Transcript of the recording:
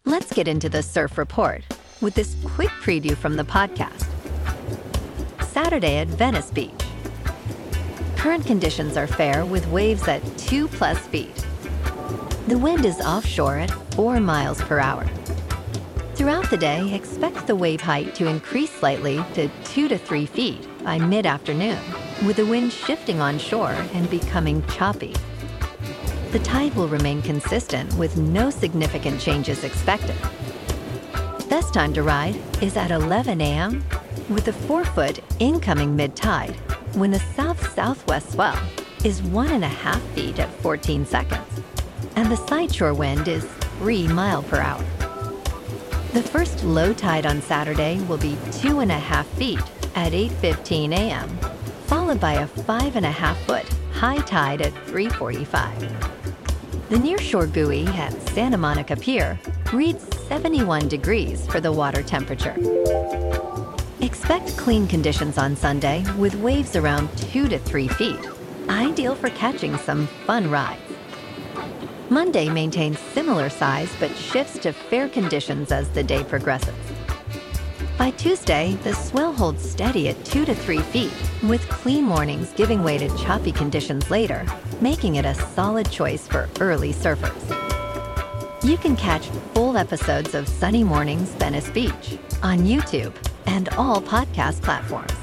Let's get into the surf report with this quick preview from the podcast. Saturday at Venice Beach. Current conditions are fair with waves at 2+ feet. The wind is offshore at 4 miles per hour. Throughout the day, expect the wave height to increase slightly to 2 to 3 feet by mid-afternoon, with the wind shifting onshore and becoming choppy. The tide will remain consistent with no significant changes expected. Best time to ride is at 11 a.m. with a 4-foot incoming mid-tide when the south-southwest swell is 1.5 feet at 14 seconds, and the sideshore wind is 3 miles per hour. The first low tide on Saturday will be 2.5 feet at 8:15 a.m., followed by a 5.5-foot high tide at 3:45. The nearshore buoy at Santa Monica Pier reads 71 degrees for the water temperature. Expect clean conditions on Sunday with waves around 2 to 3 feet, ideal for catching some fun rides. Monday maintains similar size but shifts to fair conditions as the day progresses. By Tuesday, the swell holds steady at 2 to 3 feet, with clean mornings giving way to choppy conditions later, making it a solid choice for early surfers. You can catch full episodes of Sunny Mornings Venice Beach on YouTube and all podcast platforms.